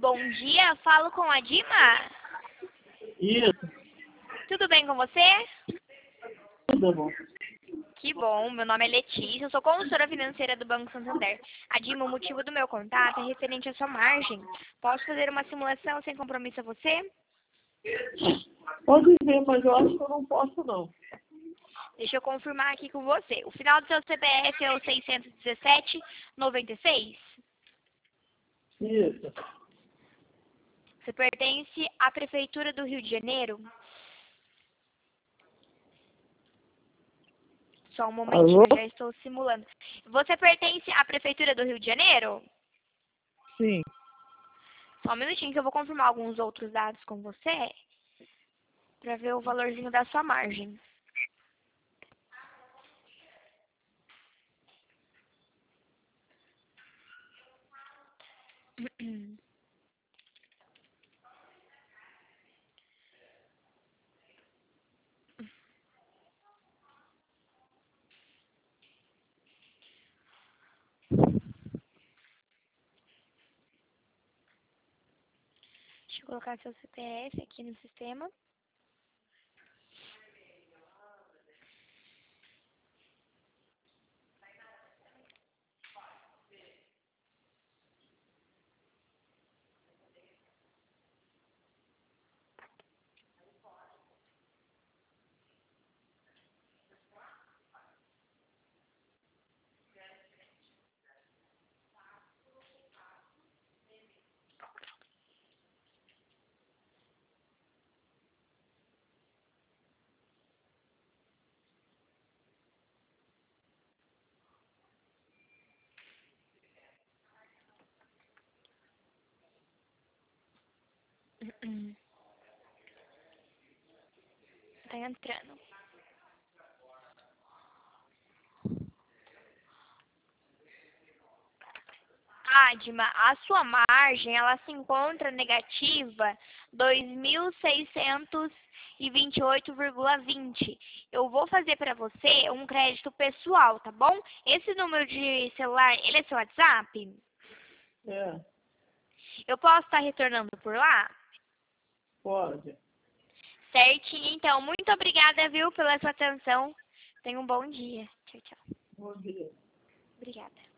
Bom dia, falo com a Dima. Isso, Tudo bem com você? tudo bom. Que bom, meu nome é Letícia, eu sou consultora financeira do Banco Santander. A Dima, o motivo do meu contato é referente à sua margem. Posso fazer uma simulação sem compromisso a você? Pode ver, mas eu acho que eu não posso, não. Deixa eu confirmar aqui com você. O final do seu CPF é o 617-96? Isso. Você pertence à Prefeitura do Rio de Janeiro? Só um momentinho, Alô? eu já estou simulando. Você pertence à Prefeitura do Rio de Janeiro? Sim. Só um minutinho que eu vou confirmar alguns outros dados com você para ver o valorzinho da sua margem. Deixa eu colocar seu CPF aqui no sistema. Tá entrando. Dima, a sua margem, ela se encontra negativa 2.628,20. Eu vou fazer para você um crédito pessoal, tá bom? Esse número de celular, ele é seu WhatsApp? É, Eu posso estar retornando por lá? pode. Certinho, então. Muito obrigada, viu, pela sua atenção. Tenha um bom dia. Tchau, tchau. Bom dia. Obrigada.